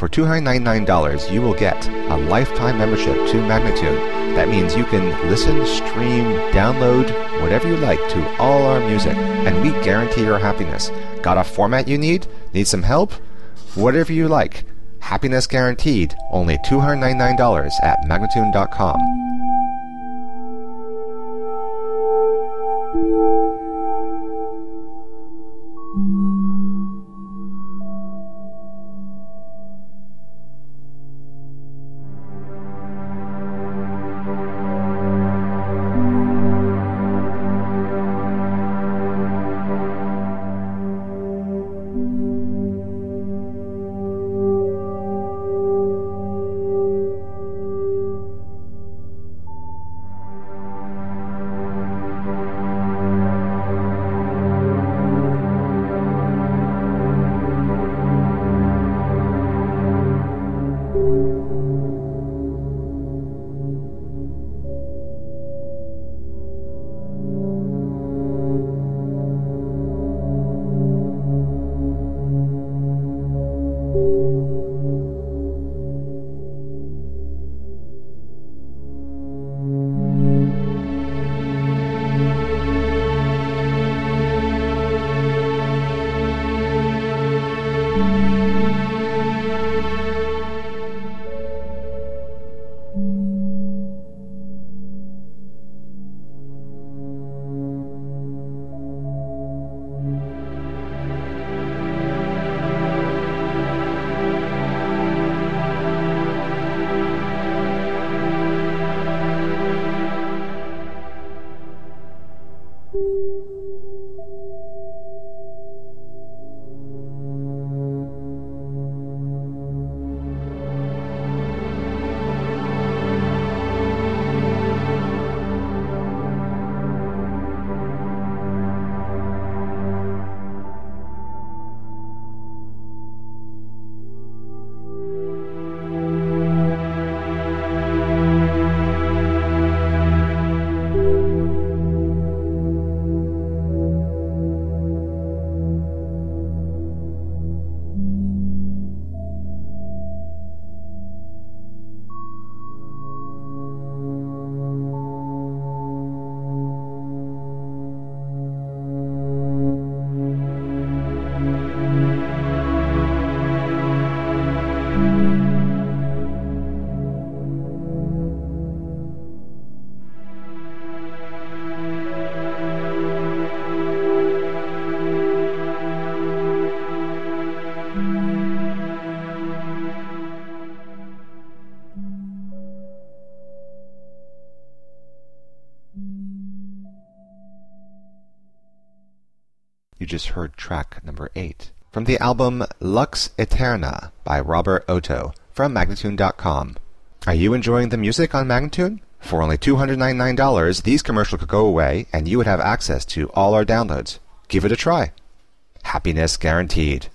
For $299, you will get a lifetime membership to Magnatune. That means you can listen, stream, download, whatever you like to all our music, and we guarantee your happiness. Got a format you need? Need some help? Whatever you like. Happiness guaranteed. Only $299 at Magnatune.com. You just heard track number 8 from the album Lux Eterna by Robert Otto from Magnatune.com. Are you enjoying the music on Magnatune? For only $299, these commercials could go away and you would have access to all our downloads. Give it a try. Happiness guaranteed.